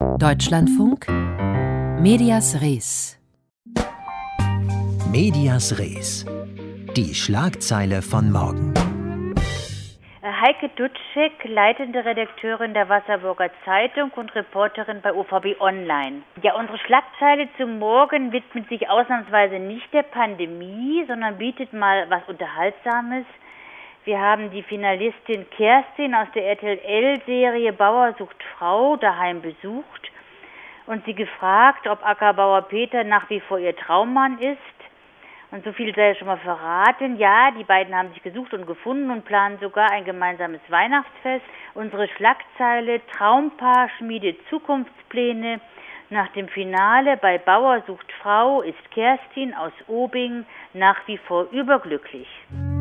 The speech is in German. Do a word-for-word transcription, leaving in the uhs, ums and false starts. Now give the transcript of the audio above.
Deutschlandfunk Medias Res. Medias Res. Die Schlagzeile von morgen. Heike Dutschek, leitende Redakteurin der Wasserburger Zeitung und Reporterin bei O V B Online. Ja, unsere Schlagzeile zum Morgen widmet sich ausnahmsweise nicht der Pandemie, sondern bietet mal was Unterhaltsames. Wir haben die Finalistin Kerstin aus der R T L-Serie Bauer sucht Frau daheim besucht und sie gefragt, ob Ackerbauer Peter nach wie vor ihr Traummann ist. Und so viel sei schon mal verraten. Ja, die beiden haben sich gesucht und gefunden und planen sogar ein gemeinsames Weihnachtsfest. Unsere Schlagzeile: Traumpaar schmiedet Zukunftspläne. Nach dem Finale bei Bauer sucht Frau ist Kerstin aus Obing nach wie vor überglücklich.